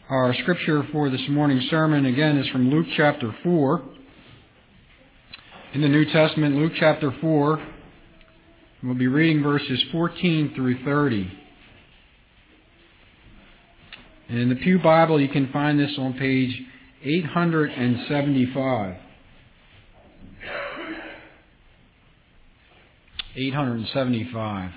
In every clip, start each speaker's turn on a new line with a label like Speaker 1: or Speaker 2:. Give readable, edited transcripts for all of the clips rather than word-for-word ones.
Speaker 1: Our scripture for this morning's sermon, again, is from Luke chapter 4. In the New Testament, Luke chapter 4, we'll be reading verses 14 through 30. And in the Pew Bible, you can find this on page 875. 875.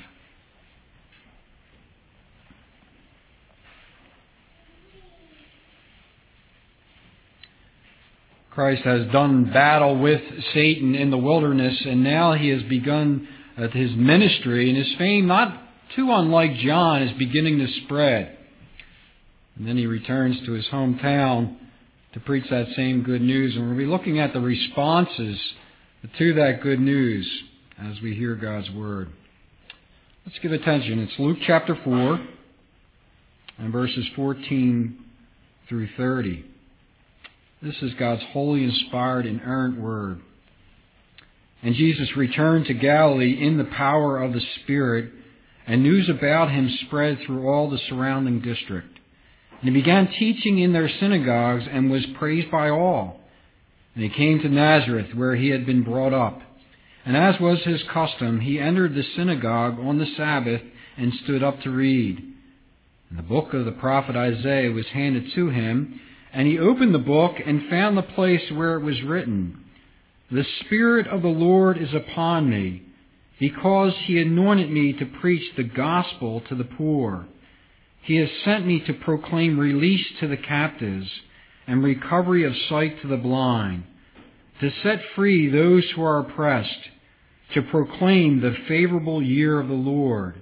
Speaker 1: Christ has done battle with Satan in the wilderness, and now he has begun his ministry, and his fame, not too unlike John, is beginning to spread. And then he returns to his hometown to preach that same good news, and we'll be looking at the responses to that good news as we hear God's Word. Let's give attention. It's Luke chapter 4 and verses 14 through 30. This is God's holy, inspired, inerrant Word. And Jesus returned to Galilee in the power of the Spirit, and news about him spread through all the surrounding district. And he began teaching in their synagogues and was praised by all. And he came to Nazareth, where he had been brought up. And as was his custom, he entered the synagogue on the Sabbath and stood up to read. And the book of the prophet Isaiah was handed to him, and he opened the book and found the place where it was written, "The Spirit of the Lord is upon me, because he anointed me to preach the gospel to the poor. He has sent me to proclaim release to the captives and recovery of sight to the blind, to set free those who are oppressed, to proclaim the favorable year of the Lord."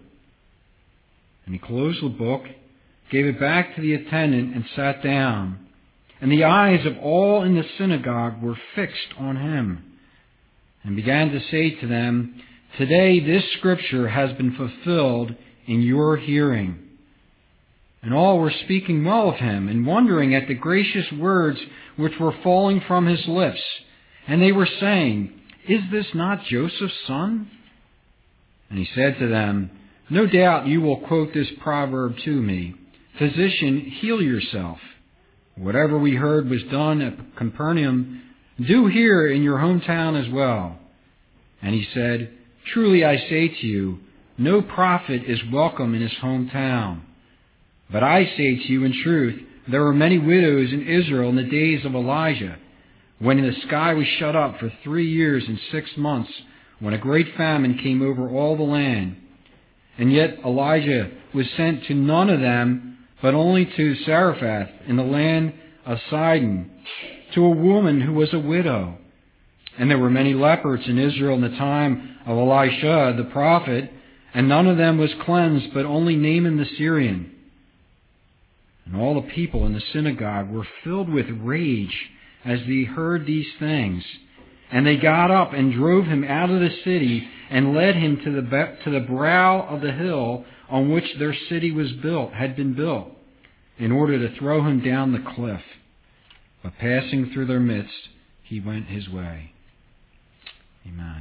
Speaker 1: And he closed the book, gave it back to the attendant, and sat down. And the eyes of all in the synagogue were fixed on him, and began to say to them, "Today this scripture has been fulfilled in your hearing." And all were speaking well of him, and wondering at the gracious words which were falling from his lips. And they were saying, "Is this not Joseph's son?" And he said to them, "No doubt you will quote this proverb to me, 'Physician, heal yourself. Whatever we heard was done at Capernaum, do here in your hometown as well." And he said, "Truly I say to you, no prophet is welcome in his hometown. But I say to you in truth, there were many widows in Israel in the days of Elijah, when the sky was shut up for 3 years and 6 months, when a great famine came over all the land. And yet Elijah was sent to none of them, but only to Zarephath in the land of Sidon, to a woman who was a widow. And there were many lepers in Israel in the time of Elisha the prophet, and none of them was cleansed, but only Naaman the Syrian." And all the people in the synagogue were filled with rage as they heard these things. And they got up and drove him out of the city and led him to the brow of the hill on which their city had been built, in order to throw him down the cliff. But passing through their midst, he went his way. Amen.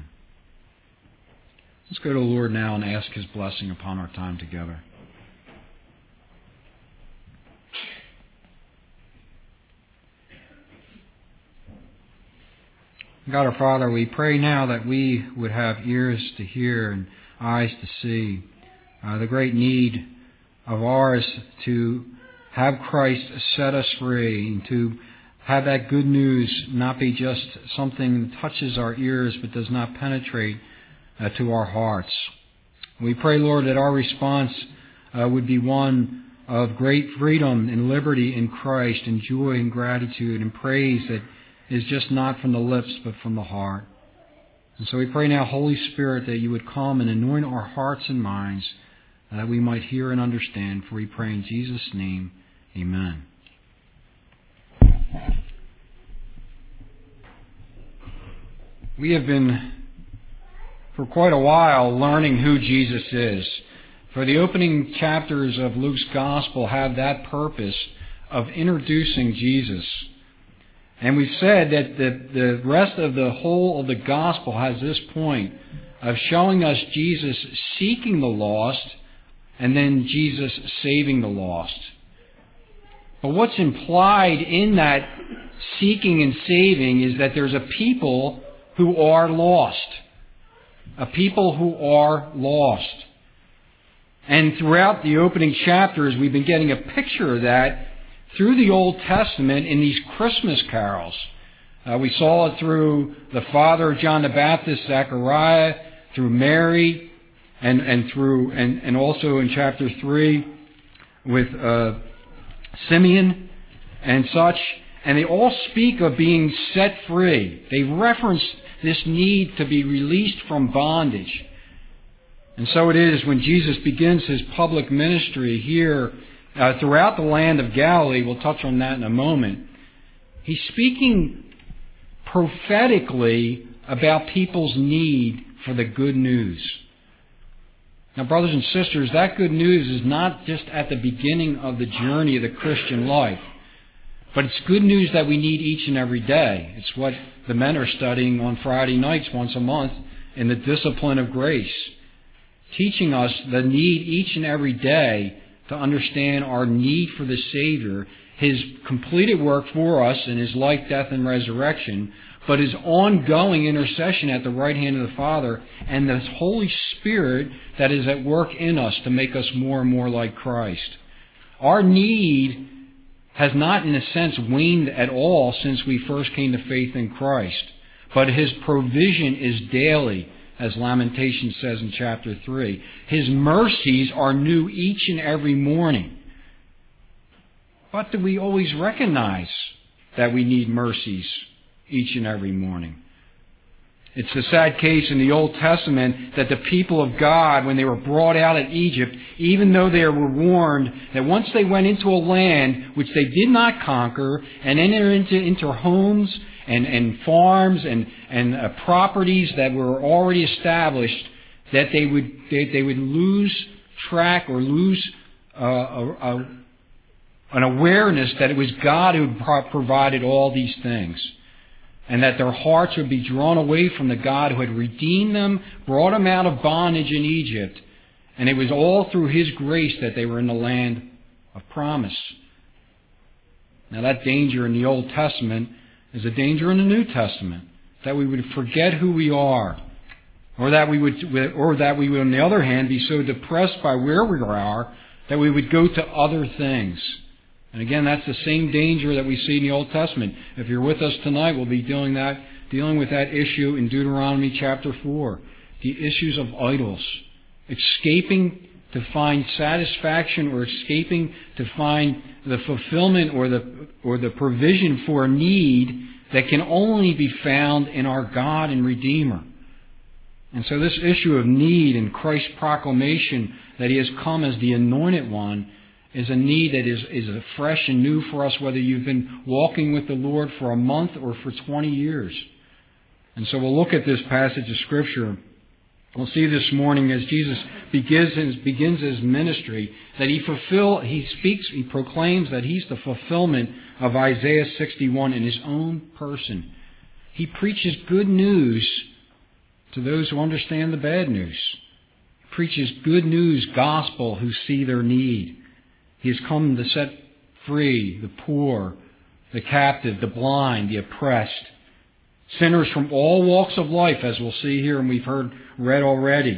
Speaker 1: Let's go to the Lord now and ask his blessing upon our time together. God our Father, we pray now that we would have ears to hear and eyes to see the great need of ours to have Christ set us free, and to have that good news not be just something that touches our ears but does not penetrate to our hearts. We pray, Lord, that our response would be one of great freedom and liberty in Christ, and joy and gratitude and praise that is just not from the lips but from the heart. And so we pray now, Holy Spirit, that you would come and anoint our hearts and minds, that we might hear and understand. For we pray in Jesus' name, amen. We have been, for quite a while, learning who Jesus is. For the opening chapters of Luke's Gospel have that purpose of introducing Jesus. And we've said that the rest of the whole of the Gospel has this point of showing us Jesus seeking the lost, and then Jesus saving the lost. But what's implied in that seeking and saving is that there's a people who are lost. A people who are lost. And throughout the opening chapters, we've been getting a picture of that through the Old Testament in these Christmas carols. We saw it through the father of John the Baptist, Zechariah, through Mary, and also in chapter 3 with Simeon and such. And they all speak of being set free. They reference this need to be released from bondage. And so it is when Jesus begins His public ministry here throughout the land of Galilee. We'll touch on that in a moment. He's speaking prophetically about people's need for the good news. Now, brothers and sisters, that good news is not just at the beginning of the journey of the Christian life, but it's good news that we need each and every day. It's what the men are studying on Friday nights once a month in the discipline of grace, teaching us the need each and every day to understand our need for the Savior, His completed work for us in His life, death, and resurrection, but His ongoing intercession at the right hand of the Father, and the Holy Spirit that is at work in us to make us more and more like Christ. Our need has not, in a sense, waned at all since we first came to faith in Christ, but His provision is daily, as Lamentations says in chapter 3. His mercies are new each and every morning. But do we always recognize that we need mercies each and every morning? It's the sad case in the Old Testament that the people of God, when they were brought out of Egypt, even though they were warned that once they went into a land which they did not conquer and enter into homes and farms and properties that were already established, that they would lose track or lose an awareness that it was God who provided all these things, and that their hearts would be drawn away from the God who had redeemed them, brought them out of bondage in Egypt, and it was all through His grace that they were in the land of promise. Now, that danger in the Old Testament is a danger in the New Testament, that we would forget who we are, or that we would, on the other hand, be so depressed by where we are that we would go to other things. And again, that's the same danger that we see in the Old Testament. If you're with us tonight, we'll be dealing with that issue in Deuteronomy chapter 4. The issues of idols. Escaping to find satisfaction, or escaping to find the fulfillment or the provision for a need that can only be found in our God and Redeemer. And so this issue of need and Christ's proclamation that He has come as the Anointed One is a need that is fresh and new for us, whether you've been walking with the Lord for a month or for 20 years. And so we'll look at this passage of Scripture. We'll see this morning as Jesus begins His ministry that He proclaims that He's the fulfillment of Isaiah 61 in His own person. He preaches good news to those who understand the bad news. He preaches good news gospel who see their need. He has come to set free the poor, the captive, the blind, the oppressed, sinners from all walks of life, as we'll see here and we've read already.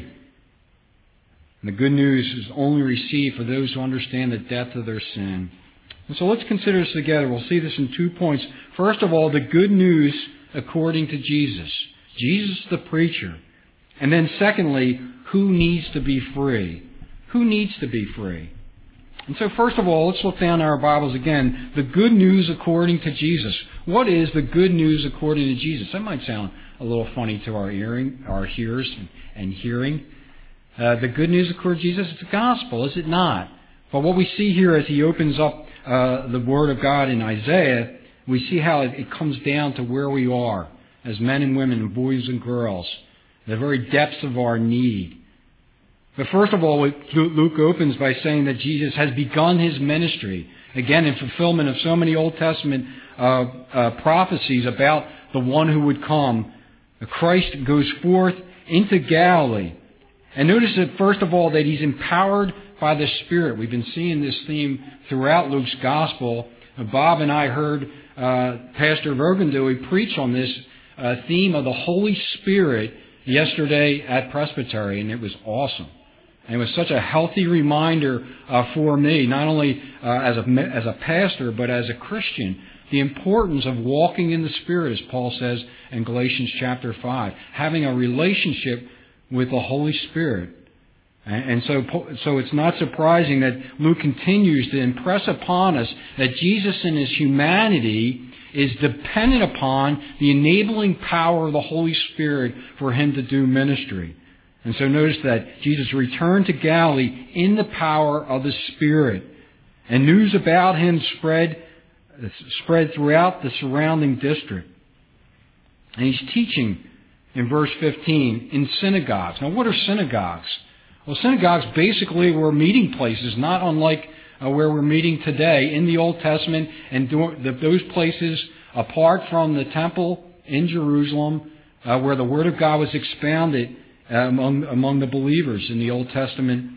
Speaker 1: And the good news is only received for those who understand the depth of their sin. And so let's consider this together. We'll see this in 2 points. First of all, the good news according to Jesus. Jesus the preacher. And then secondly, who needs to be free? Who needs to be free? And so first of all, let's look down at our Bibles again. The good news according to Jesus. What is the good news according to Jesus? That might sound a little funny to our hearers and hearing. The good news according to Jesus, it's the gospel, is it not? But what we see here as He opens up the Word of God in Isaiah, we see how it comes down to where we are as men and women, and boys and girls, the very depths of our need. But first of all, Luke opens by saying that Jesus has begun His ministry, again in fulfillment of so many Old Testament prophecies about the one who would come. Christ goes forth into Galilee. And notice that first of all that He's empowered by the Spirit. We've been seeing this theme throughout Luke's Gospel, Bob and I heard Pastor Vergendue preach on this theme of the Holy Spirit yesterday at Presbytery, and it was awesome. And it was such a healthy reminder for me, not only as a pastor, but as a Christian, the importance of walking in the Spirit, as Paul says in Galatians chapter 5, having a relationship with the Holy Spirit. And so it's not surprising that Luke continues to impress upon us that Jesus in His humanity is dependent upon the enabling power of the Holy Spirit for Him to do ministry. And so notice that Jesus returned to Galilee in the power of the Spirit. And news about Him spread throughout the surrounding district. And He's teaching in verse 15 in synagogues. Now what are synagogues? Well, synagogues basically were meeting places, not unlike where we're meeting today in the Old Testament, and those places apart from the temple in Jerusalem, where the Word of God was expounded among the believers in the Old Testament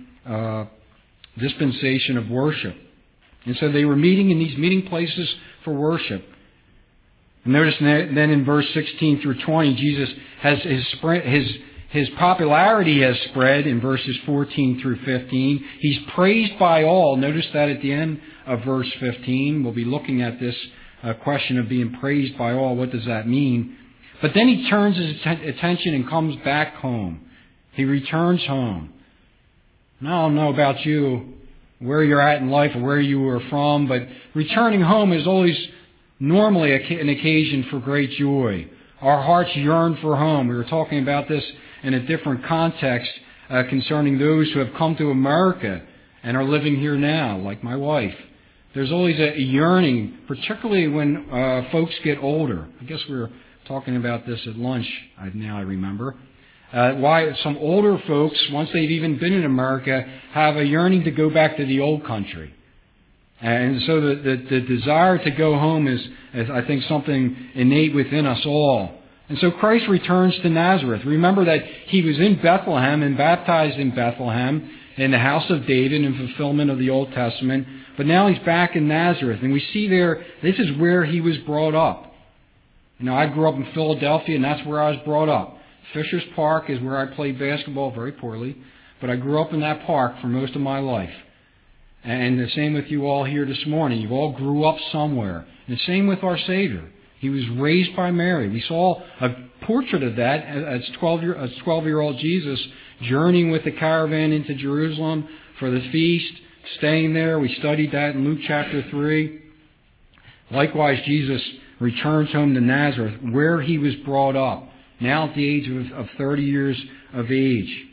Speaker 1: dispensation of worship. And so they were meeting in these meeting places for worship. Notice then in verse 16 through 20, Jesus has his popularity has spread in verses 14 through 15. He's praised by all. Notice that at the end of verse 15. We'll be looking at this question of being praised by all. What does that mean? But then he turns his attention and comes back home. He returns home. And I don't know about you, where you're at in life or where you were from, but returning home is always normally an occasion for great joy. Our hearts yearn for home. We were talking about this in a different context concerning those who have come to America and are living here now, like my wife. There's always a yearning, particularly when folks get older. I guess we were talking about this at lunch, now I remember. Why some older folks, once they've even been in America, have a yearning to go back to the old country. And so the desire to go home is, I think, something innate within us all. And so Christ returns to Nazareth. Remember that He was in Bethlehem and baptized in Bethlehem in the house of David in fulfillment of the Old Testament. But now He's back in Nazareth. And we see there, this is where He was brought up. You know, I grew up in Philadelphia, and that's where I was brought up. Fishers Park is where I played basketball very poorly. But I grew up in that park for most of my life. And the same with you all here this morning. You all grew up somewhere. And the same with our Savior. He was raised by Mary. We saw a portrait of that as 12-year-old Jesus journeying with the caravan into Jerusalem for the feast, staying there. We studied that in Luke chapter 3. Likewise, Jesus returns home to Nazareth, where He was brought up, now at the age of 30 years of age.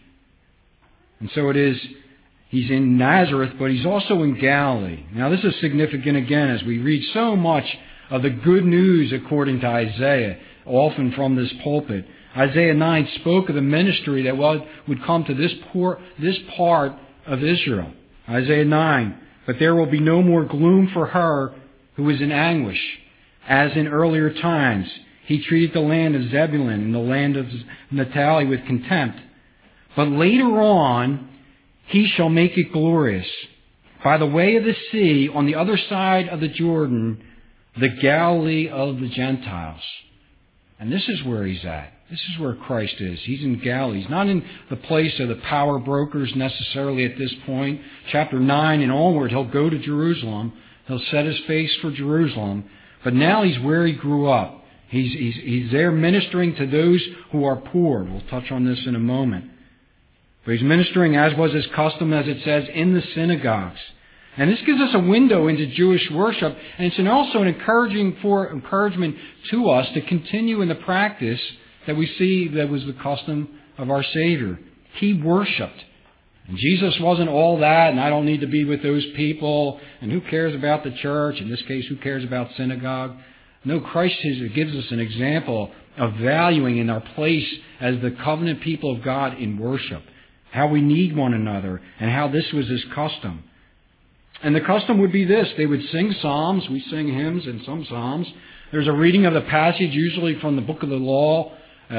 Speaker 1: And so it is, He's in Nazareth, but He's also in Galilee. Now this is significant again as we read so much of the good news according to Isaiah, often from this pulpit. Isaiah 9 spoke of the ministry that would come to this part of Israel. Isaiah 9, but there will be no more gloom for her who is in anguish, as in earlier times. He treated the land of Zebulun and the land of Naphtali with contempt. But later on, He shall make it glorious. By the way of the sea, on the other side of the Jordan, the Galilee of the Gentiles. And this is where He's at. This is where Christ is. He's in Galilee. He's not in the place of the power brokers necessarily at this point. Chapter 9 and onward, He'll go to Jerusalem. He'll set His face for Jerusalem. But now He's where He grew up. He's there ministering to those who are poor. We'll touch on this in a moment. But He's ministering, as was His custom, as it says, in the synagogues. And this gives us a window into Jewish worship, and it's also an encouragement to us to continue in the practice that we see that was the custom of our Savior. He worshipped. And Jesus wasn't all that, and I don't need to be with those people, and who cares about the church? In this case, who cares about synagogue? No, Christ gives us an example of valuing in our place as the covenant people of God in worship. How we need one another, and how this was His custom. And the custom would be this. They would sing psalms. We sing hymns and some psalms. There's a reading of the passage, usually from the book of the law,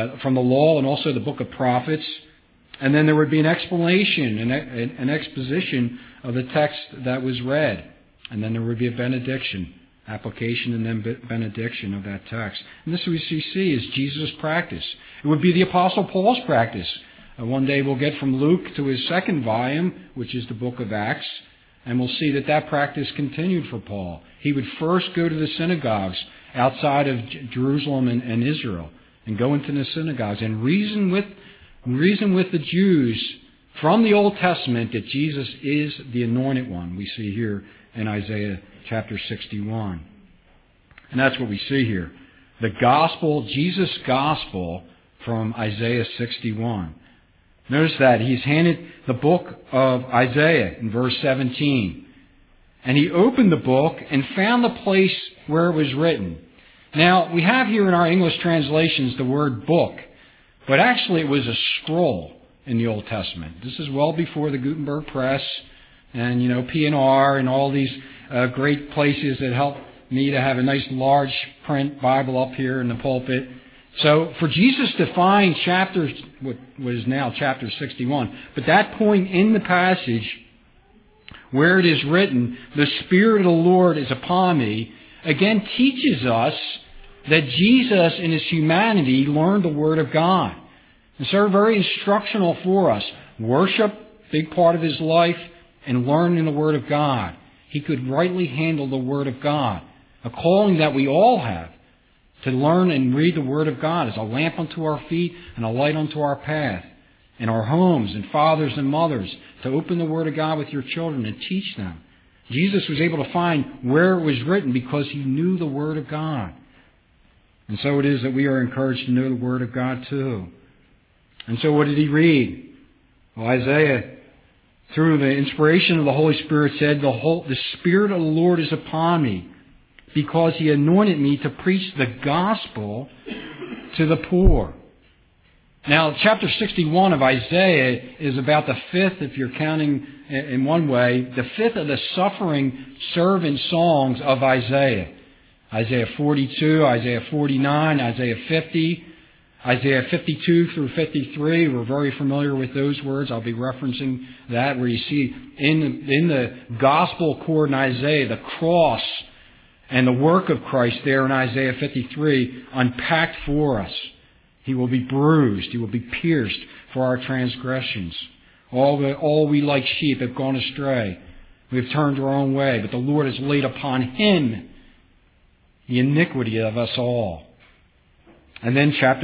Speaker 1: and also the book of prophets. And then there would be an explanation, an exposition of the text that was read. And then there would be a benediction application and then benediction of that text. And this we see is Jesus' practice. It would be the Apostle Paul's practice. One day we'll get from Luke to his second volume, which is the book of Acts, and we'll see that practice continued for Paul. He would first go to the synagogues outside of Jerusalem and Israel, and go into the synagogues and reason with the Jews from the Old Testament that Jesus is the anointed one, we see here in Isaiah chapter 61. And that's what we see here. The gospel, Jesus' gospel from Isaiah 61. Notice that he's handed the book of Isaiah in verse 17. And he opened the book and found the place where it was written. Now, we have here in our English translations the word book, but actually it was a scroll in the Old Testament. This is well before the Gutenberg Press and, P&R and all these great places that helped me to have a nice large print Bible up here in the pulpit. So for Jesus to find what is now chapter 61, but that point in the passage where it is written, the Spirit of the Lord is upon me, again teaches us that Jesus in his humanity learned the Word of God. And so very instructional for us. Worship, big part of his life, and learning the Word of God. He could rightly handle the Word of God. A calling that we all have. To learn and read the Word of God as a lamp unto our feet and a light unto our path. In our homes and fathers and mothers, to open the Word of God with your children and teach them. Jesus was able to find where it was written because he knew the Word of God. And so it is that we are encouraged to know the Word of God too. And so what did he read? Well, Isaiah, through the inspiration of the Holy Spirit, said, the Spirit of the Lord is upon me, because he anointed me to preach the gospel to the poor. Now, chapter 61 of Isaiah is about the fifth, if you're counting in one way, the fifth of the suffering servant songs of Isaiah. Isaiah 42, Isaiah 49, Isaiah 50, Isaiah 52 through 53. We're very familiar with those words. I'll be referencing that, where you see in the gospel chord in Isaiah, the cross and the work of Christ there in Isaiah 53 unpacked for us. He will be bruised. He will be pierced for our transgressions. All we like sheep have gone astray. We have turned our own way. But the Lord has laid upon him the iniquity of us all. And then chapter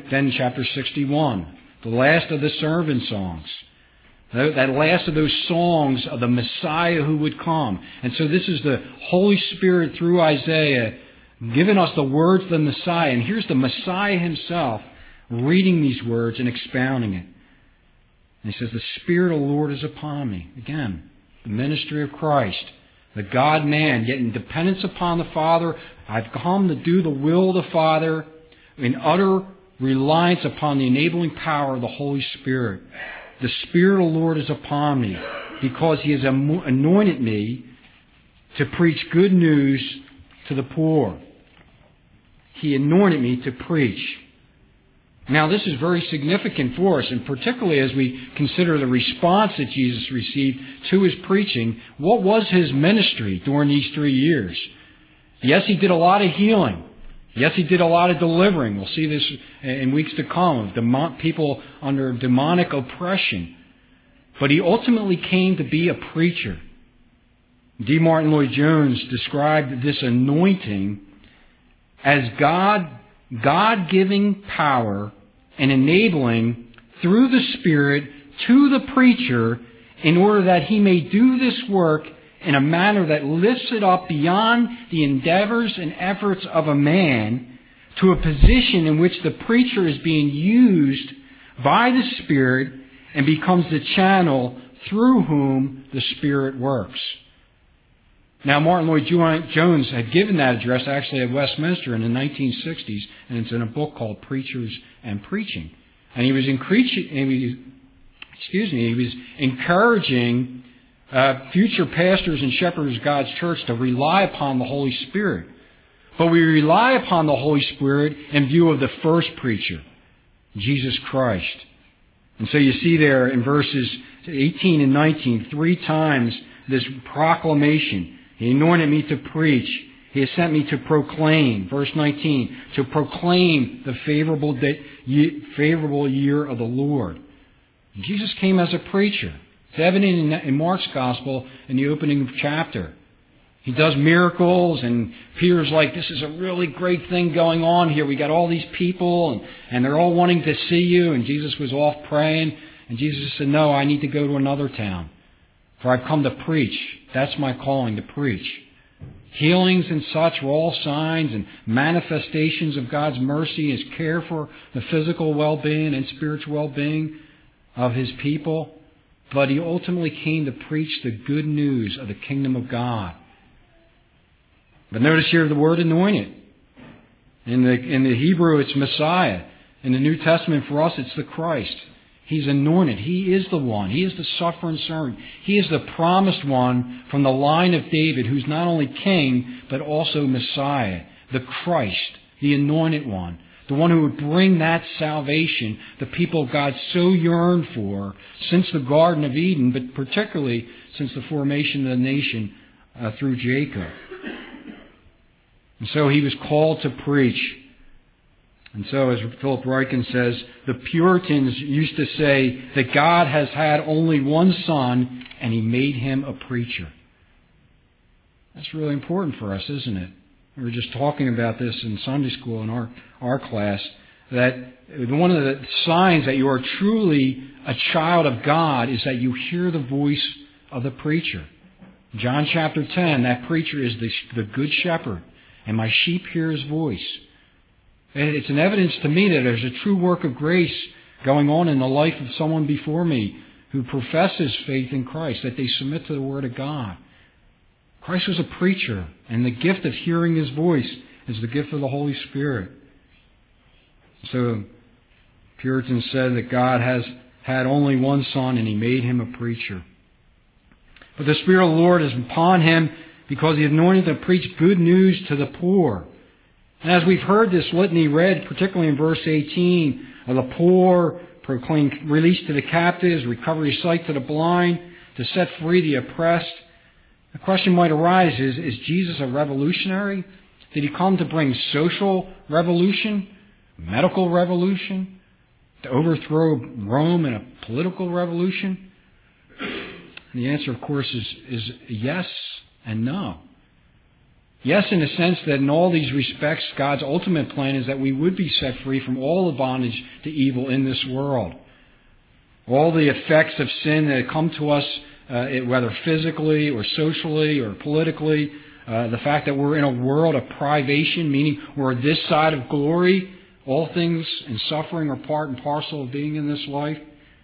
Speaker 1: 61, the last of the servant songs. That last of those songs of the Messiah who would come. And so this is the Holy Spirit through Isaiah giving us the words of the Messiah. And here's the Messiah himself reading these words and expounding it. And he says, the Spirit of the Lord is upon me. Again, the ministry of Christ. The God-man, yet in dependence upon the Father. I've come to do the will of the Father in utter reliance upon the enabling power of the Holy Spirit. The Spirit of the Lord is upon me because he has anointed me to preach good news to the poor. He anointed me to preach. Now, this is very significant for us, and particularly as we consider the response that Jesus received to his preaching. What was his ministry during these 3 years? Yes, he did a lot of healing. Yes, he did a lot of delivering. We'll see this in weeks to come of people under demonic oppression. But he ultimately came to be a preacher. D. Martin Lloyd-Jones described this anointing as God-giving power and enabling through the Spirit to the preacher in order that he may do this work in a manner that lifts it up beyond the endeavors and efforts of a man to a position in which the preacher is being used by the Spirit and becomes the channel through whom the Spirit works. Now, Martin Lloyd-Jones had given that address actually at Westminster in the 1960s, and it's in a book called Preachers and Preaching. And he was encouraging future pastors and shepherds of God's church to rely upon the Holy Spirit. But we rely upon the Holy Spirit in view of the first preacher, Jesus Christ. And so you see there in verses 18 and 19, 3 times this proclamation. He anointed me to preach. He has sent me to proclaim, verse 19, to proclaim the favorable year of the Lord. And Jesus came as a preacher. It's evident in Mark's Gospel in the opening chapter. He does miracles, and Peter's like, this is a really great thing going on here. We got all these people, and they're all wanting to see you. And Jesus was off praying, and Jesus said, no, I need to go to another town, for I've come to preach. That's my calling, to preach. Healings and such were all signs and manifestations of God's mercy, His care for the physical well-being and spiritual well-being of His people. But He ultimately came to preach the good news of the kingdom of God. But notice here the word anointed. In the Hebrew, it's Messiah. In the New Testament, for us, it's the Christ. He's anointed. He is the one. He is the suffering servant. He is the promised one from the line of David, who's not only king, but also Messiah, the Christ, the anointed one, the one who would bring that salvation the people of God so yearned for since the Garden of Eden, but particularly since the formation of the nation through Jacob. And so He was called to preach. And so, as Philip Ryken says, the Puritans used to say that God has had only one Son, and He made Him a preacher. That's really important for us, isn't it? We were just talking about this in Sunday school in our class, that one of the signs that you are truly a child of God is that you hear the voice of the preacher. John chapter 10, that preacher is the good shepherd, and my sheep hear His voice. It's an evidence to me that there's a true work of grace going on in the life of someone before me who professes faith in Christ, that they submit to the Word of God. Christ was a preacher, and the gift of hearing His voice is the gift of the Holy Spirit. So, Puritans said that God has had only one Son, and He made Him a preacher. But the Spirit of the Lord is upon Him because He anointed to preach good news to the poor. And as we've heard this litany read, particularly in verse 18, of the poor, proclaim release to the captives, recovery of sight to the blind, to set free the oppressed, the question might arise, is Jesus a revolutionary? Did He come to bring social revolution, medical revolution, to overthrow Rome in a political revolution? And the answer, of course, is yes and no. Yes, in the sense that in all these respects, God's ultimate plan is that we would be set free from all the bondage to evil in this world. All the effects of sin that come to us, whether physically or socially or politically, the fact that we're in a world of privation, meaning we're this side of glory, all things and suffering are part and parcel of being in this life.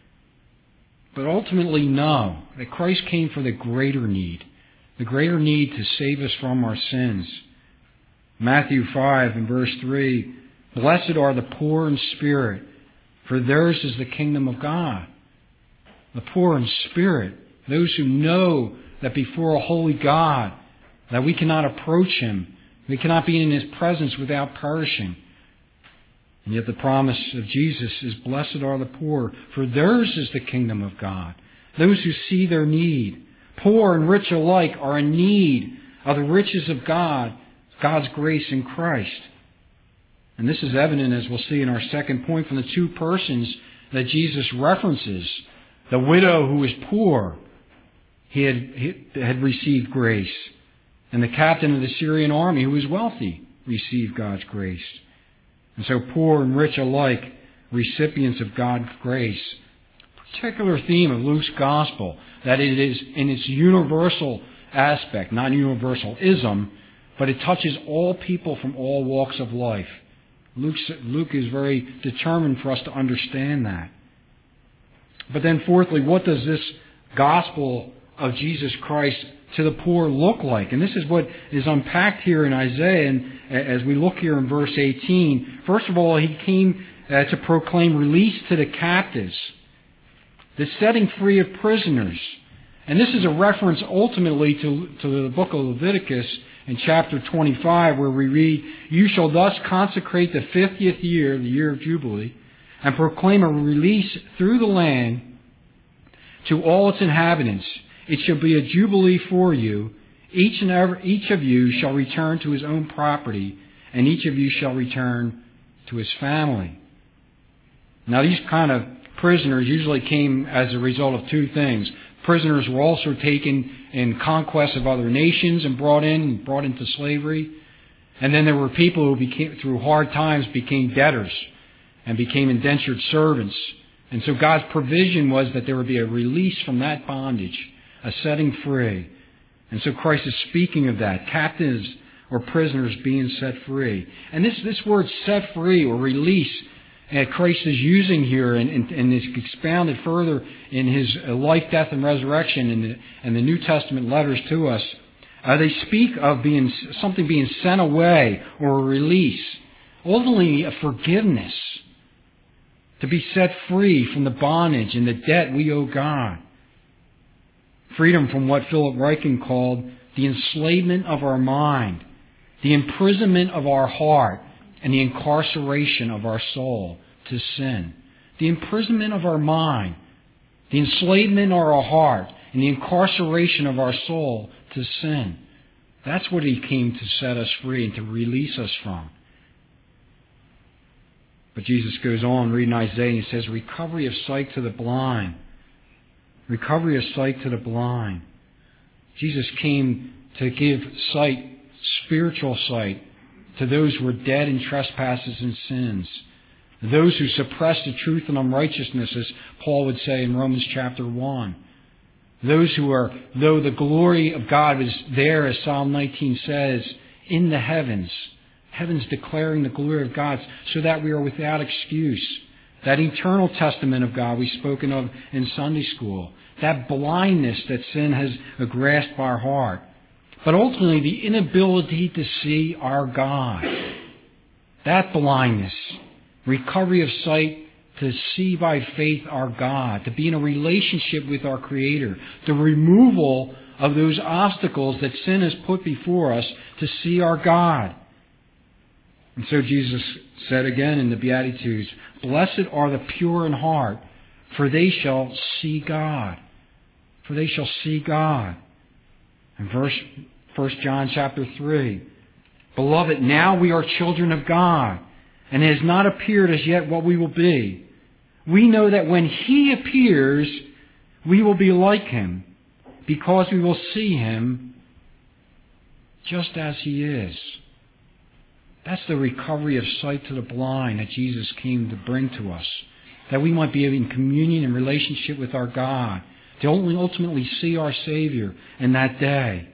Speaker 1: But ultimately, no, that Christ came for the greater need to save us from our sins. Matthew 5 and verse 3, blessed are the poor in spirit, for theirs is the kingdom of God. The poor in spirit, those who know that before a holy God, that we cannot approach Him, we cannot be in His presence without perishing. And yet the promise of Jesus is, blessed are the poor, for theirs is the kingdom of God. Those who see their need, poor and rich alike, are in need of the riches of God, God's grace in Christ. And this is evident, as we'll see in our second point, from the two persons that Jesus references. The widow who was poor, he had received grace. And the captain of the Syrian army, who was wealthy, received God's grace. And so poor and rich alike, recipients of God's grace. Particular theme of Luke's Gospel, that it is in its universal aspect, not universalism, but it touches all people from all walks of life. Luke is very determined for us to understand that. But then fourthly, what does this gospel of Jesus Christ to the poor look like? And this is what is unpacked here in Isaiah. And as we look here in verse 18, first of all, He came to proclaim release to the captives, the setting free of prisoners. And this is a reference ultimately to the book of Leviticus in chapter 25, where we read, you shall thus consecrate the 50th year, the year of Jubilee, and proclaim a release through the land to all its inhabitants. It shall be a jubilee for you. Each of you shall return to his own property, and each of you shall return to his family. Now, these kind of prisoners usually came as a result of two things. Prisoners were also taken in conquest of other nations and brought into slavery. And then there were people who became, through hard times, became debtors and became indentured servants. And so God's provision was that there would be a release from that bondage, a setting free. And so Christ is speaking of that, captives or prisoners being set free. And this word set free or release, Christ is using here and is expounded further in his life, death, and resurrection in the New Testament letters to us. They speak of something being sent away or a release. Ultimately, a forgiveness. To be set free from the bondage and the debt we owe God. Freedom from what Philip Ryken called the enslavement of our mind, the imprisonment of our heart, and the incarceration of our soul to sin. The imprisonment of our mind, the enslavement of our heart, and the incarceration of our soul to sin. That's what he came to set us free and to release us from. But Jesus goes on, reading Isaiah, and he says, recovery of sight to the blind. Recovery of sight to the blind. Jesus came to give sight, spiritual sight, to those who were dead in trespasses and sins. Those who suppress the truth and unrighteousness, as Paul would say in Romans chapter 1. Those who are, though the glory of God was there, as Psalm 19 says, in the heavens. Heavens declaring the glory of God, so that we are without excuse. That eternal testament of God we've spoken of in Sunday school. That blindness that sin has grasped our heart. But ultimately the inability to see our God. That blindness. Recovery of sight to see by faith our God. To be in a relationship with our Creator. The removal of those obstacles that sin has put before us to see our God. And so Jesus said again in the Beatitudes, blessed are the pure in heart, for they shall see God. For they shall see God. And 1 John chapter 3, beloved, now we are children of God, and it has not appeared as yet what we will be. We know that when He appears, we will be like Him, because we will see Him just as He is. That's the recovery of sight to the blind that Jesus came to bring to us. That we might be in communion and relationship with our God. To ultimately see our Savior in that day.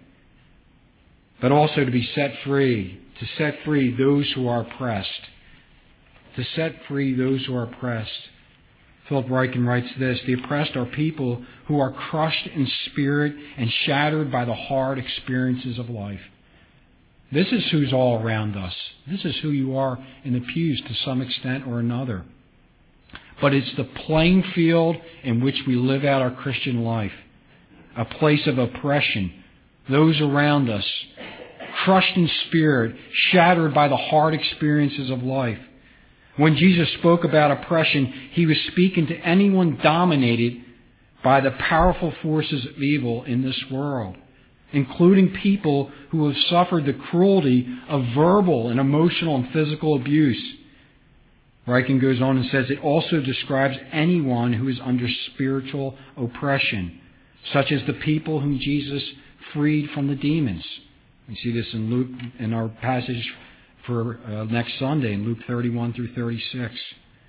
Speaker 1: But also to be set free. To set free those who are oppressed. To set free those who are oppressed. Philip Ryken writes this, the oppressed are people who are crushed in spirit and shattered by the hard experiences of life. This is who's all around us. This is who you are in the pews to some extent or another. But it's the playing field in which we live out our Christian life. A place of oppression. Those around us, crushed in spirit, shattered by the hard experiences of life. When Jesus spoke about oppression, He was speaking to anyone dominated by the powerful forces of evil in this world, including people who have suffered the cruelty of verbal and emotional and physical abuse. Ryken goes on and says it also describes anyone who is under spiritual oppression, such as the people whom Jesus freed from the demons. We see this in Luke, in our passage for next Sunday, in Luke 31 through 36.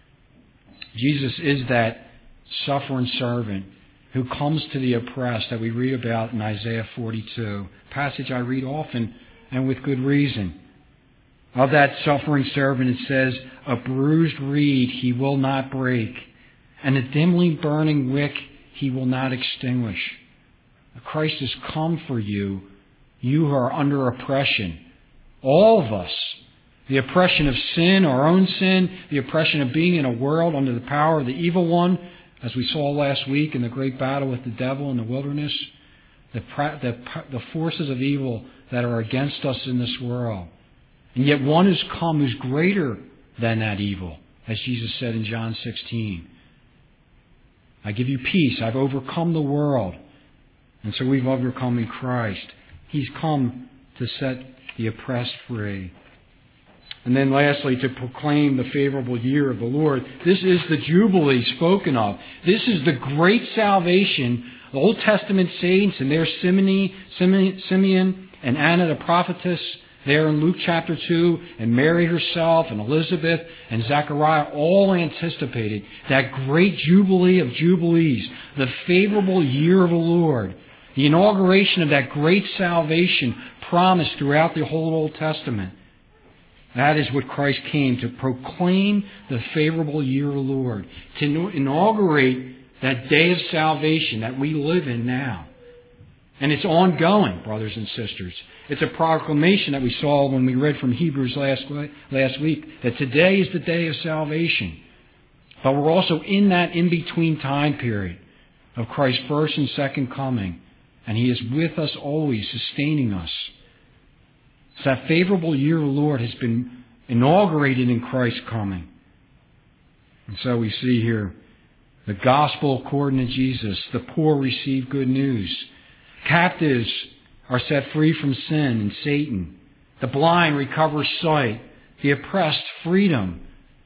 Speaker 1: Jesus is that suffering servant who comes to the oppressed that we read about in Isaiah 42, a passage I read often and with good reason. Of that suffering servant it says, a bruised reed He will not break, and a dimly burning wick He will not extinguish. Christ has come for you, you who are under oppression. All of us. The oppression of sin, our own sin, the oppression of being in a world under the power of the evil one, as we saw last week in the great battle with the devil in the wilderness, the forces of evil that are against us in this world. And yet one has come who's greater than that evil, as Jesus said in John 16. I give you peace. I've overcome the world. And so we've overcome in Christ. He's come to set the oppressed free. And then lastly, to proclaim the favorable year of the Lord. This is the Jubilee spoken of. This is the great salvation. The Old Testament saints and their Simeon and Anna the prophetess there in Luke chapter 2, and Mary herself and Elizabeth and Zechariah all anticipated that great Jubilee of Jubilees, the favorable year of the Lord, the inauguration of that great salvation promised throughout the whole Old Testament. That is what Christ came to proclaim, the favorable year of the Lord, to inaugurate that day of salvation that we live in now. And it's ongoing, brothers and sisters. It's a proclamation that we saw when we read from Hebrews last week, that today is the day of salvation. But we're also in that in-between time period of Christ's first and second coming. And He is with us always, sustaining us. So that favorable year of the Lord has been inaugurated in Christ's coming. And so we see here the gospel according to Jesus. The poor receive good news. Captives are set free from sin and Satan. The blind recover sight. The oppressed freedom.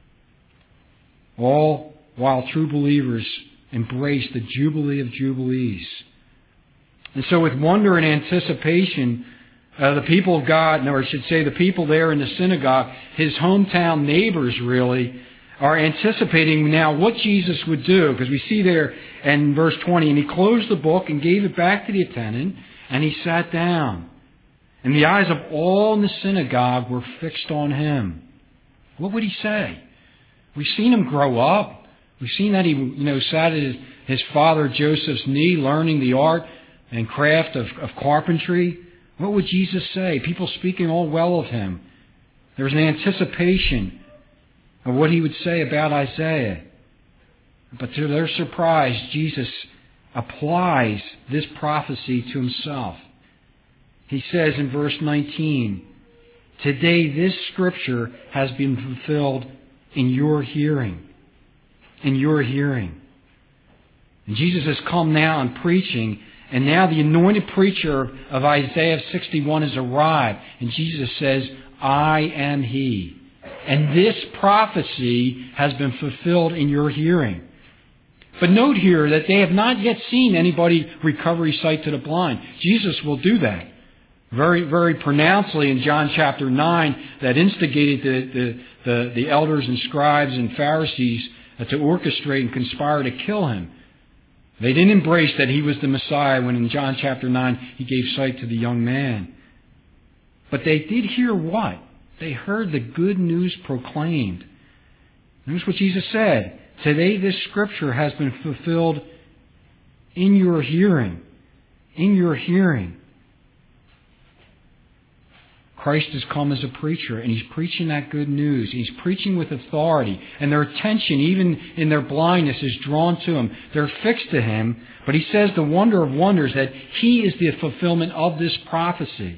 Speaker 1: All while true believers embrace the Jubilee of Jubilees. And so with wonder and anticipation, the people of God, or I should say the people there in the synagogue, His hometown neighbors really, are anticipating now what Jesus would do. Because we see there in verse 20, and He closed the book and gave it back to the attendant, and He sat down. And the eyes of all in the synagogue were fixed on Him. What would He say? We've seen Him grow up. We've seen that He sat at his father Joseph's knee learning the art and craft of carpentry. What would Jesus say? People speaking all well of Him. There was an anticipation of what He would say about Isaiah. But to their surprise, Jesus applies this prophecy to Himself. He says in verse 19, "Today this scripture has been fulfilled in your hearing." In your hearing. And Jesus has come now and preaching. And now the anointed preacher of Isaiah 61 has arrived. And Jesus says, "I am He." And this prophecy has been fulfilled in your hearing. But note here that they have not yet seen anybody recover sight to the blind. Jesus will do that. Very, very pronouncedly in John chapter 9, that instigated the elders and scribes and Pharisees to orchestrate and conspire to kill Him. They didn't embrace that He was the Messiah when in John chapter 9 He gave sight to the young man. But they did hear what? They heard the good news proclaimed. Notice what Jesus said. "Today this scripture has been fulfilled in your hearing." In your hearing. Christ has come as a preacher, and He's preaching that good news. He's preaching with authority, and their attention, even in their blindness, is drawn to Him. They're fixed to Him, but He says the wonder of wonders that He is the fulfillment of this prophecy.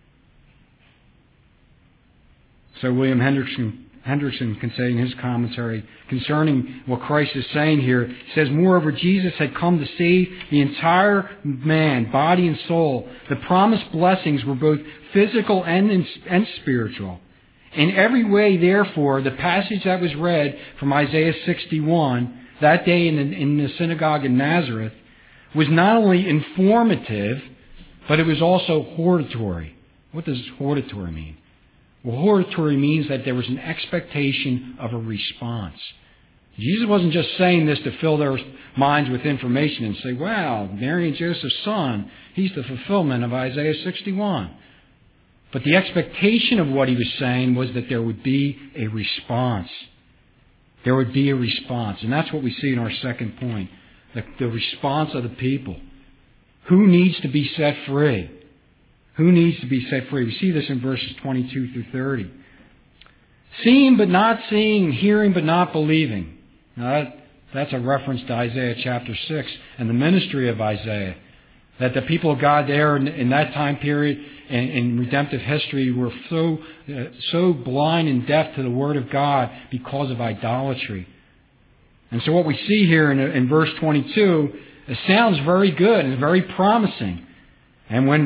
Speaker 1: So William Hendrickson can say in his commentary concerning what Christ is saying here, he says, "Moreover, Jesus had come to save the entire man, body and soul. The promised blessings were both physical and spiritual. In every way, therefore, the passage that was read from Isaiah 61, that day in the synagogue in Nazareth, was not only informative, but it was also hortatory." What does hortatory mean? Well, hortatory means that there was an expectation of a response. Jesus wasn't just saying this to fill their minds with information and say, "Wow, Mary and Joseph's son, he's the fulfillment of Isaiah 61. But the expectation of what He was saying was that there would be a response. There would be a response. And that's what we see in our second point, the response of the people. Who needs to be set free? Who needs to be set free? We see this in verses 22 through 30. "Seeing but not seeing, hearing but not believing." Now that's a reference to Isaiah chapter 6 and the ministry of Isaiah. That the people of God there in that time period in redemptive history were so blind and deaf to the Word of God because of idolatry. And so what we see here in verse 22, it sounds very good and very promising. And when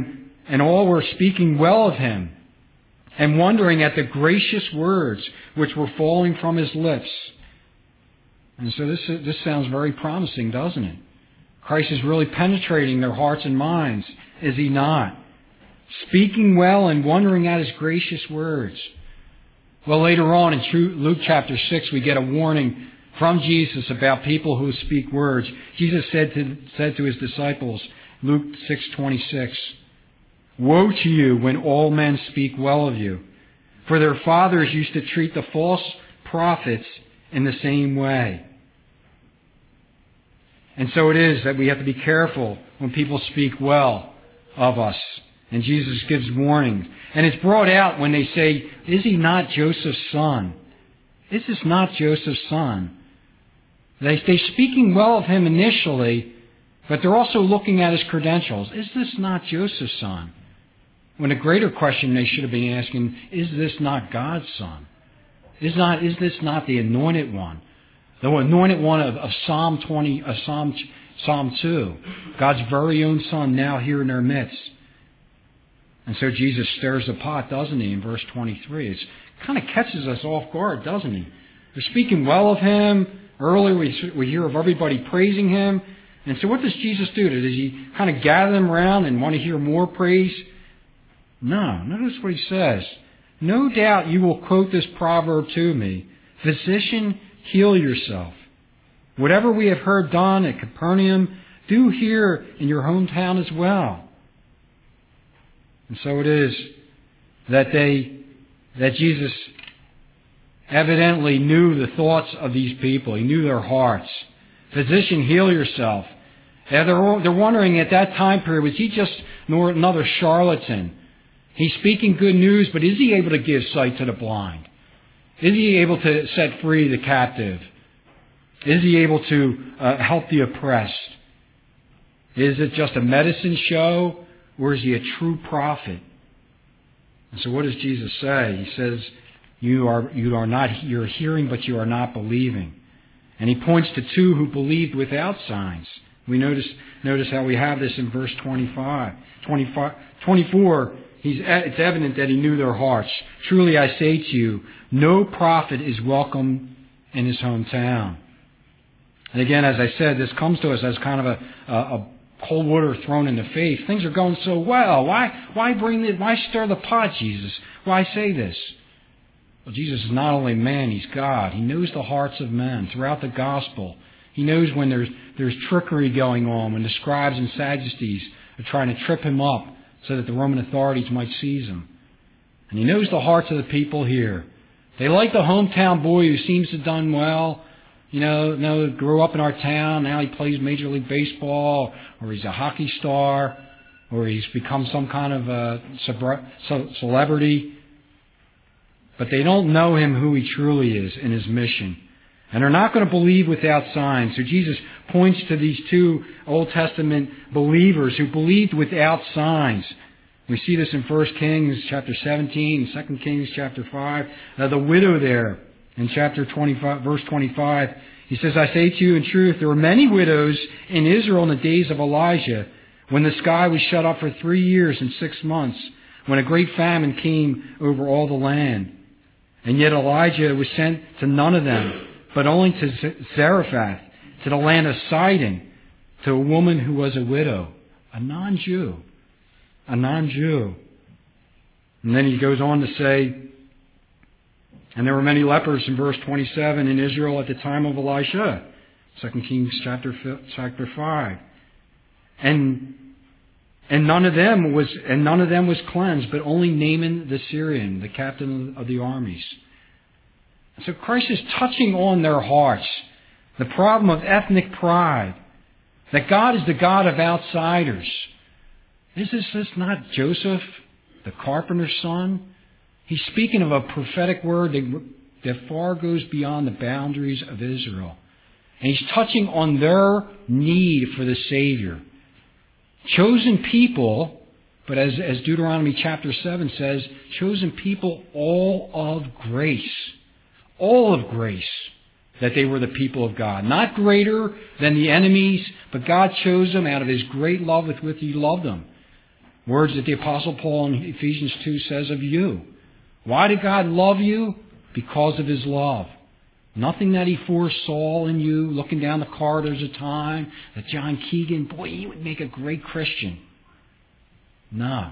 Speaker 1: And all were speaking well of him and wondering at the gracious words which were falling from his lips. And so this sounds very promising, doesn't it? Christ is really penetrating their hearts and minds, is he not? Speaking well and wondering at his gracious words. Well, later on in Luke chapter 6, we get a warning from Jesus about people who speak words. Jesus said to his disciples, Luke 6:26, "Woe to you when all men speak well of you, for their fathers used to treat the false prophets in the same way." And so it is that we have to be careful when people speak well of us. And Jesus gives warnings. And it's brought out when they say, "Is he not Joseph's son? Is this not Joseph's son?" They're speaking well of him initially, but they're also looking at his credentials. Is this not Joseph's son? When a greater question they should have been asking, is this not God's son? Is this not the anointed one? The anointed one of Psalm 2. God's very own son now here in their midst. And so Jesus stirs the pot, doesn't he, in verse 23. It kind of catches us off guard, doesn't he? They're speaking well of him. Earlier we hear of everybody praising him. And so what does Jesus do? Does he kind of gather them around and want to hear more praise? No. Notice what he says. "No doubt you will quote this proverb to me. Physician, heal yourself. Whatever we have heard done at Capernaum, do here in your hometown as well." And so it is that Jesus evidently knew the thoughts of these people. He knew their hearts. "Physician, heal yourself." And they're wondering at that time period, was he just another charlatan? He's speaking good news, but is he able to give sight to the blind? Is he able to set free the captive? Is he able to help the oppressed? Is it just a medicine show, or is he a true prophet? And so what does Jesus say? He says, you're hearing, but you are not believing. And he points to two who believed without signs. We notice how we have this in verse 24. It's evident that he knew their hearts. "Truly I say to you, no prophet is welcome in his hometown." And again, as I said, this comes to us as kind of a cold water thrown in the face. Things are going so well. Why stir the pot, Jesus? Why say this? Well, Jesus is not only man, he's God. He knows the hearts of men throughout the gospel. He knows when there's trickery going on, when the scribes and Sadducees are trying to trip him up so that the Roman authorities might seize him. And he knows the hearts of the people here. They like the hometown boy who seems to have done well. Grew up in our town, now he plays Major League Baseball, or he's a hockey star, or he's become some kind of celebrity. But they don't know him who he truly is in his mission. And they're not going to believe without signs. So Jesus points to these two Old Testament believers who believed without signs. We see this in 1 Kings chapter 17, 2 Kings chapter 5. The widow there in chapter 25, verse 25, he says, "I say to you in truth, there were many widows in Israel in the days of Elijah, when the sky was shut up for 3 years and 6 months, when a great famine came over all the land. And yet Elijah was sent to none of them, but only to Zarephath, to the land of Sidon, to a woman who was a widow," a non-Jew. And then he goes on to say, "And there were many lepers," in verse 27, "in Israel at the time of Elisha," 2 Kings chapter 5. And none of them was cleansed, but only Naaman the Syrian, the captain of the armies. So Christ is touching on their hearts, the problem of ethnic pride, that God is the God of outsiders. Is this not Joseph, the carpenter's son? He's speaking of a prophetic word that far goes beyond the boundaries of Israel. And he's touching on their need for the Savior. Chosen people, but as Deuteronomy chapter 7 says, chosen people all of grace, that they were the people of God. Not greater than the enemies, but God chose them out of his great love with which he loved them. Words that the Apostle Paul in Ephesians 2 says of you. Why did God love you? Because of His love. Nothing that He foresaw in you, looking down the corridors of time, that John Keegan, boy, he would make a great Christian. No.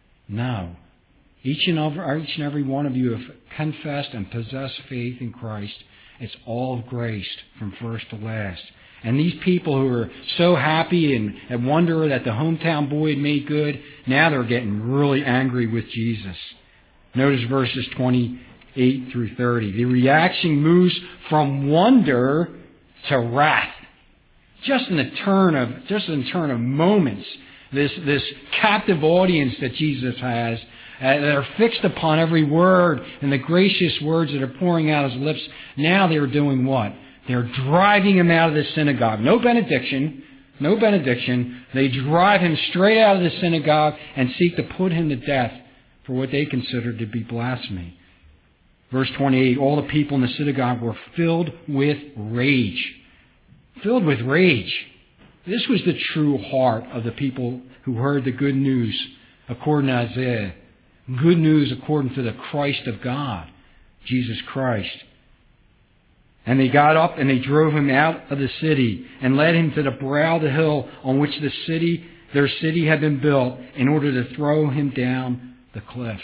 Speaker 1: Each and every one of you have confessed and possessed faith in Christ. It's all grace from first to last. And these people who are so happy and wonder that the hometown boy had made good, now they're getting really angry with Jesus. Notice verses 28 through 30. The reaction moves from wonder to wrath. Just in a turn of moments, this captive audience that Jesus has, that are fixed upon every word and the gracious words that are pouring out His lips. Now they're doing what? They're driving Him out of the synagogue. No benediction. They drive Him straight out of the synagogue and seek to put Him to death for what they considered to be blasphemy. Verse 28, all the people in the synagogue were filled with rage. Filled with rage. This was the true heart of the people who heard the good news according to Isaiah. Good news according to the Christ of God, Jesus Christ. And they got up and they drove Him out of the city and led Him to the brow of the hill on which their city had been built in order to throw Him down the cliff.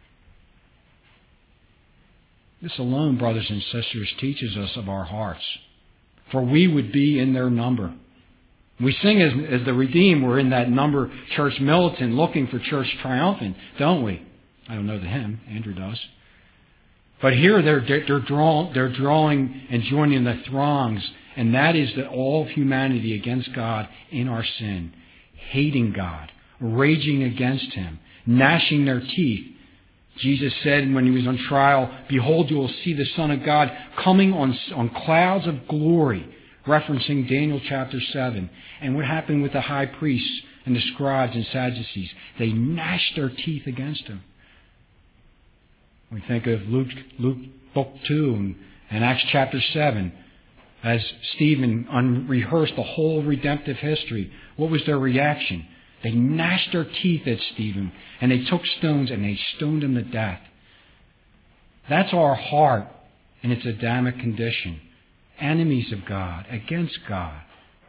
Speaker 1: This alone, brothers and sisters, teaches us of our hearts. For we would be in their number. We sing as the redeemed, we're in that number, church militant, looking for church triumphant, don't we? I don't know the hymn. Andrew does. But here they're drawing and joining the throngs, and that is that all of humanity against God in our sin, hating God, raging against Him, gnashing their teeth. Jesus said when He was on trial, "Behold, you will see the Son of God coming on clouds of glory," referencing Daniel chapter 7. And what happened with the high priests and the scribes and Sadducees? They gnashed their teeth against Him. We think of Luke book 2 and Acts chapter 7 as Stephen rehearsed the whole redemptive history. What was their reaction? They gnashed their teeth at Stephen and they took stones and they stoned him to death. That's our heart in its Adamic condition. Enemies of God, against God.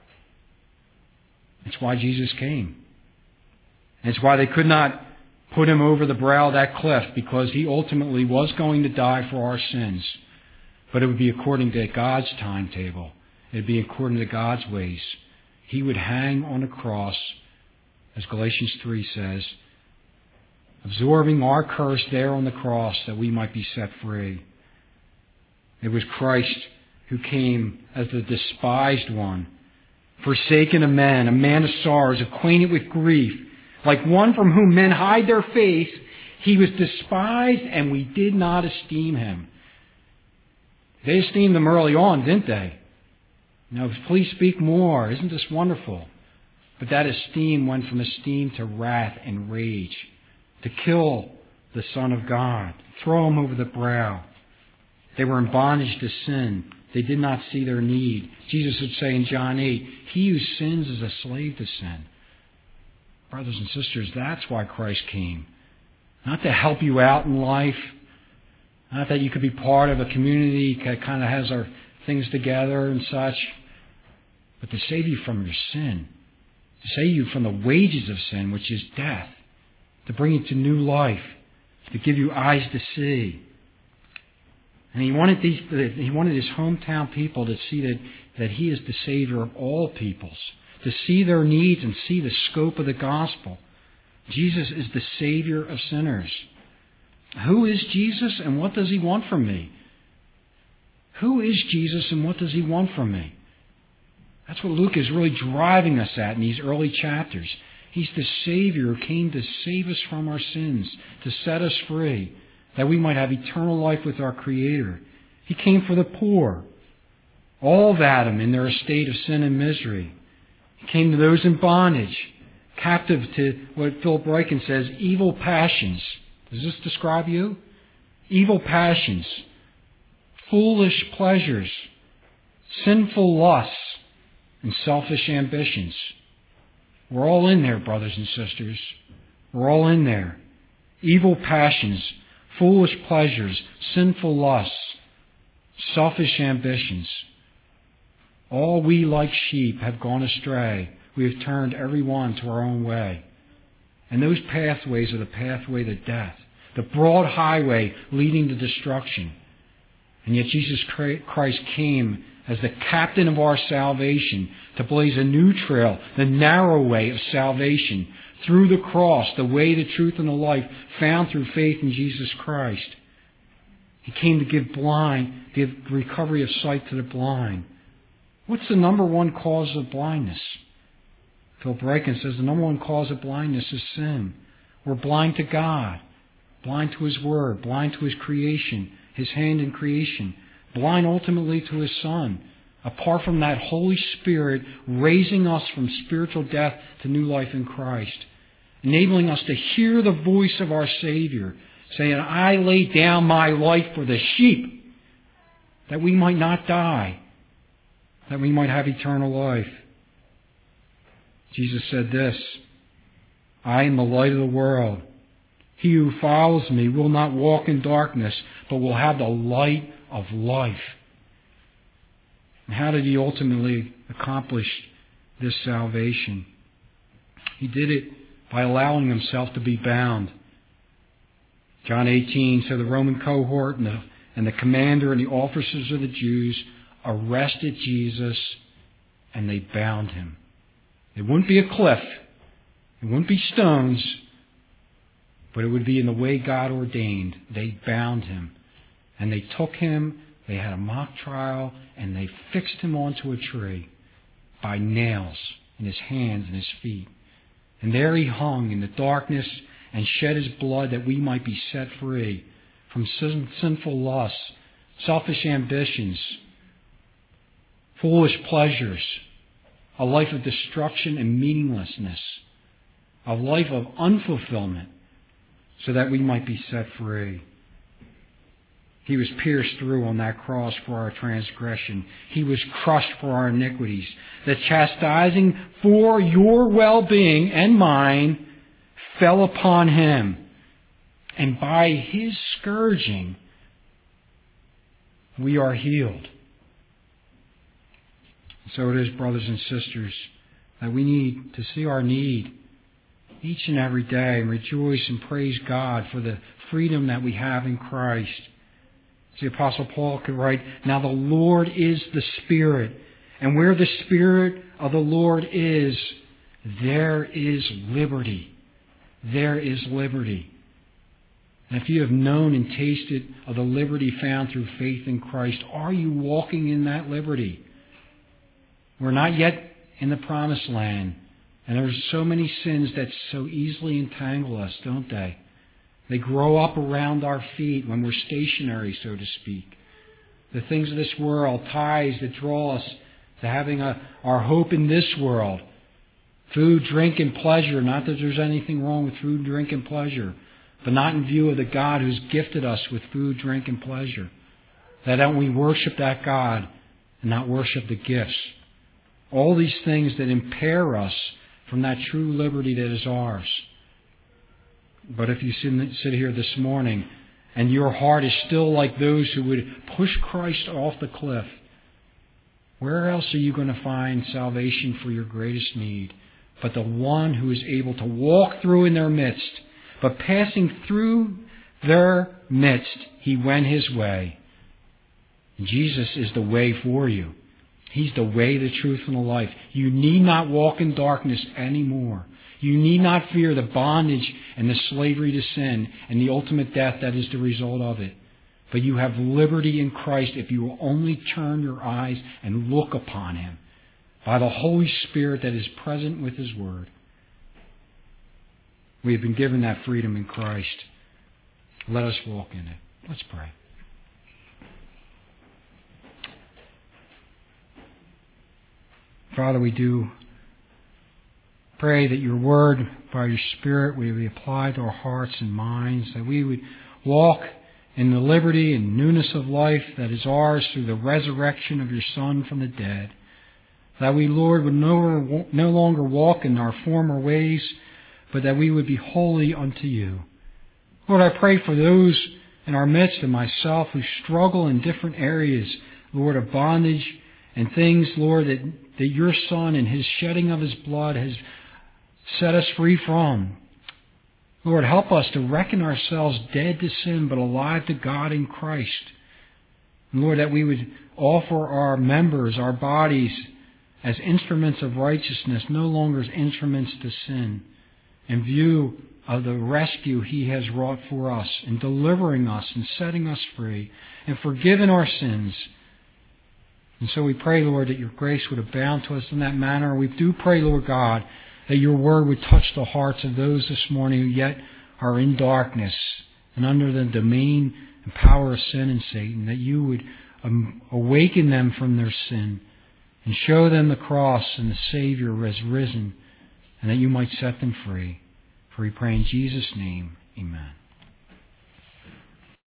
Speaker 1: That's why Jesus came. It's why they could not put Him over the brow of that cliff, because He ultimately was going to die for our sins. But it would be according to God's timetable. It would be according to God's ways. He would hang on a cross, as Galatians 3 says, absorbing our curse there on the cross that we might be set free. It was Christ who came as the despised one, forsaken of men, a man of sorrows, acquainted with grief. Like one from whom men hide their face, He was despised and we did not esteem Him. They esteemed Him early on, didn't they? Now, please speak more. Isn't this wonderful? But that esteem went from esteem to wrath and rage, to kill the Son of God, throw Him over the brow. They were in bondage to sin. They did not see their need. Jesus would say in John 8, "He who sins is a slave to sin." Brothers and sisters, that's why Christ came. Not to help you out in life. Not that you could be part of a community that kind of has our things together and such. But to save you from your sin. To save you from the wages of sin, which is death. To bring you to new life. To give you eyes to see. And He wanted His hometown people to see that He is the Savior of all peoples. To see their needs and see the scope of the gospel. Jesus is the Savior of sinners. Who is Jesus and what does He want from me? Who is Jesus and what does He want from me? That's what Luke is really driving us at in these early chapters. He's the Savior who came to save us from our sins, to set us free, that we might have eternal life with our Creator. He came for the poor, all of Adam in their estate of sin and misery. He came to those in bondage, captive to what Philip Ryken says, evil passions. Does this describe you? Evil passions, foolish pleasures, sinful lusts, and selfish ambitions. We're all in there, brothers and sisters. We're all in there. Evil passions, foolish pleasures, sinful lusts, selfish ambitions. All we like sheep have gone astray. We have turned every one to our own way. And those pathways are the pathway to death, the broad highway leading to destruction. And yet Jesus Christ came as the captain of our salvation to blaze a new trail, the narrow way of salvation, through the cross, the way, the truth, and the life found through faith in Jesus Christ. He came to give recovery of sight to the blind. What's the number one cause of blindness? Phil Bryken says the number one cause of blindness is sin. We're blind to God, blind to His Word, blind to His creation, His hand in creation, blind ultimately to His Son. Apart from that Holy Spirit raising us from spiritual death to new life in Christ, enabling us to hear the voice of our Savior, saying, I lay down my life for the sheep, that we might not die, that we might have eternal life. Jesus said this, I am the light of the world. He who follows me will not walk in darkness, but will have the light of life. And how did He ultimately accomplish this salvation? He did it by allowing Himself to be bound. John 18, so the Roman cohort and the commander and the officers of the Jews arrested Jesus and they bound Him. It wouldn't be a cliff. It wouldn't be stones. But it would be in the way God ordained. They bound Him. And they took Him. They had a mock trial. And they fixed Him onto a tree by nails in His hands and His feet. And there He hung in the darkness and shed His blood that we might be set free from sinful lusts, selfish ambitions, foolish pleasures, a life of destruction and meaninglessness, a life of unfulfillment, so that we might be set free. He was pierced through on that cross for our transgression. He was crushed for our iniquities. The chastising for your well-being and mine fell upon Him. And by His scourging, we are healed. So it is, brothers and sisters, that we need to see our need each and every day and rejoice and praise God for the freedom that we have in Christ. As the Apostle Paul could write, now the Lord is the Spirit, and where the Spirit of the Lord is, there is liberty. There is liberty. And if you have known and tasted of the liberty found through faith in Christ, are you walking in that liberty? We're not yet in the promised land. And there's so many sins that so easily entangle us, don't they? They grow up around our feet when we're stationary, so to speak. The things of this world, ties that draw us to having our hope in this world. Food, drink, and pleasure. Not that there's anything wrong with food, drink, and pleasure, but not in view of the God who's gifted us with food, drink, and pleasure. That we worship that God and not worship the gifts. All these things that impair us from that true liberty that is ours. But if you sit here this morning and your heart is still like those who would push Christ off the cliff, where else are you going to find salvation for your greatest need but the one who is able to walk through in their midst? But passing through their midst, He went His way. Jesus is the way for you. He's the way, the truth, and the life. You need not walk in darkness anymore. You need not fear the bondage and the slavery to sin and the ultimate death that is the result of it. But you have liberty in Christ if you will only turn your eyes and look upon Him by the Holy Spirit that is present with His Word. We have been given that freedom in Christ. Let us walk in it. Let's pray. Father, we do pray that Your Word, by Your Spirit, would be applied to our hearts and minds, that we would walk in the liberty and newness of life that is ours through the resurrection of Your Son from the dead. That we, Lord, would no longer walk in our former ways, but that we would be holy unto you. Lord, I pray for those in our midst and myself who struggle in different areas, Lord, of bondage and things, Lord, that your Son and His shedding of His blood has set us free from. Lord, help us to reckon ourselves dead to sin but alive to God in Christ. And Lord, that we would offer our members, our bodies, as instruments of righteousness, no longer as instruments to sin, in view of the rescue He has wrought for us in delivering us and setting us free and forgiving our sins. And so we pray, Lord, that your grace would abound to us in that manner. We do pray, Lord God, that your word would touch the hearts of those this morning who yet are in darkness and under the domain and power of sin and Satan, that you would awaken them from their sin and show them the cross and the Savior has risen, and that you might set them free. For we pray in Jesus' name, amen.